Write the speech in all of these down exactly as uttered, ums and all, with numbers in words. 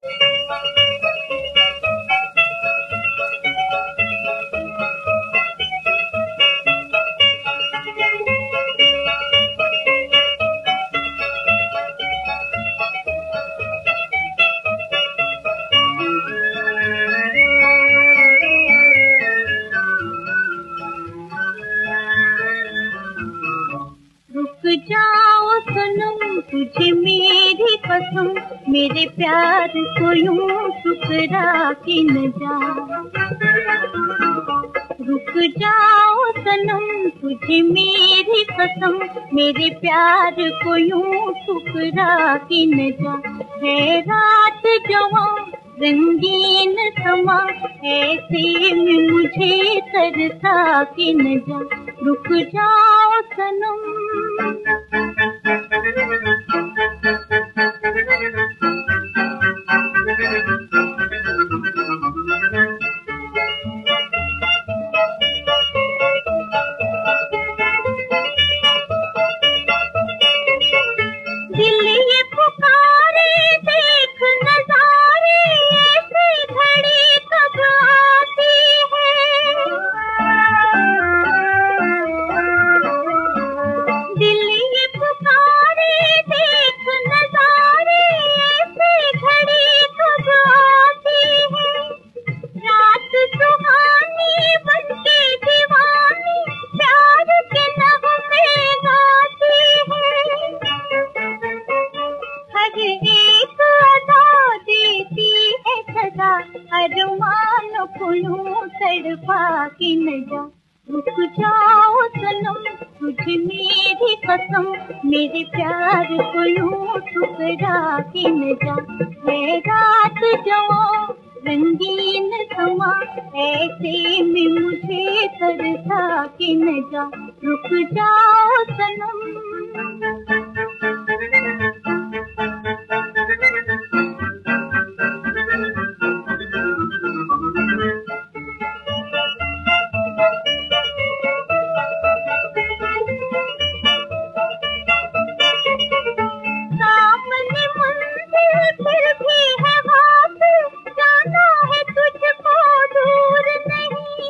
जाओ सनम तुझे मेरी कसम, मेरे प्यार को यूं ठुकरा के न जा। रुक जाओ सनम तुझे मेरी कसम, मेरे प्यार को यूं ठुकरा के न जा। है रात जवां रंगीन समा, ऐसे में मुझे तरसा के न जा। रुक जाओ सनम। दिल ये पुकारे देख नजारे, ऐसी घड़ी कब आती है। दिल ये पुकारे देख नजारे, ऐसी घड़ी कब आती है। रात सुहानी बनके दीवानी, प्यार के नगमे गाती है। हर एक अदा देती है सदा, अरमान को यूं तड़पा के न जा। रुक जाओ सनम तुझे मेरी कसम, मेरे प्यार को यूं ठुकरा के न जा। है रात जवां रंगीन समा, ऐसे में मुझे तरसा के न जा। रुक जाओ सनम। सामने मंजिल फिर भी है वाक़, जाना है तुझको दूर नहीं।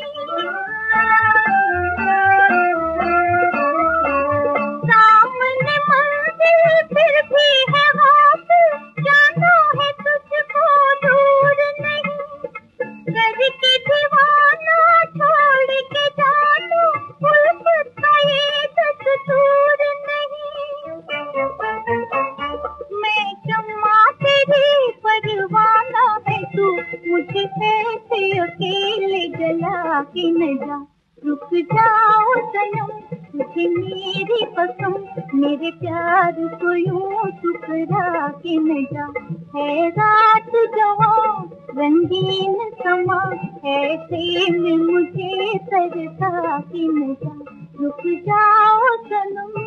सामने मंजिल फिर भी है वाक़, जाना है तुझको दूर नहीं। करके दीवाना छोड़ के जानो, उल्फत का ये दस्तूर नहीं। मैं शम्मा तेरी परवाना है तू, मुझे ऐसे अकेले जला के न जा। रुक जाओ सनम तुझे मेरी कसम, मेरे प्यार को यूं ठुकरा के न जा। है रात जवां रंगीन समा, ऐसे में मुझे तरसा के न जा। रुक जाओ सनम।